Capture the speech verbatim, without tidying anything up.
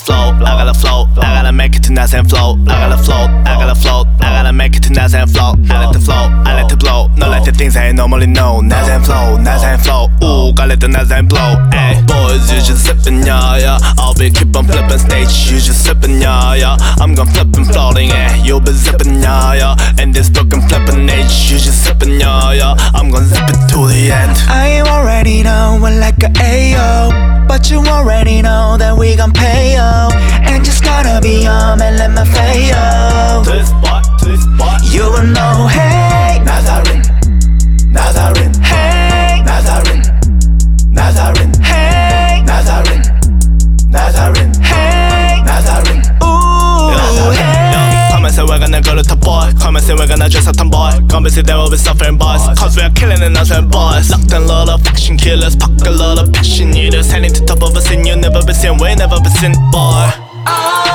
flow, I gotta flow, I gotta make it tonight and flow. I gotta flow, I gotta flow, I gotta make it tonight and flow. I let the flow, I let it blow. No like the things I normally know. Nice and flow, nice and flow. Ooh, got let the nice and blow. Ay, boys, you just sippin', yeah, yeah. I'll be keep on flippin' stage, you just sippin', yeah, yeah. I'm gon' flip and floating, yeah. You'll be zippin', yeah, yeah. And this broken flippin' age, you just sippin', yeah, yeah. I'm gon' zip it to the end. I already know we're like a Ayo, but you already know that we gon' pay yo. And just gotta be on and let me fail. Twist boy, twist boy. You will know, hey, Nazarene, Nazarene, hey, Nazarene, Nazarene, hey, Nazarene, Nazarene, hey, Nazarene. ooh, hey. Come and say we're gonna go to top boy. Come and say we're gonna dress up tomboy. Come and say there will be suffering boys. Cause we are killing and answering boys. Locked and lot of faction killers. Pack a lot of passion eaters. Heading to top of a scene you never been seen. We never been seen, boy. Oh.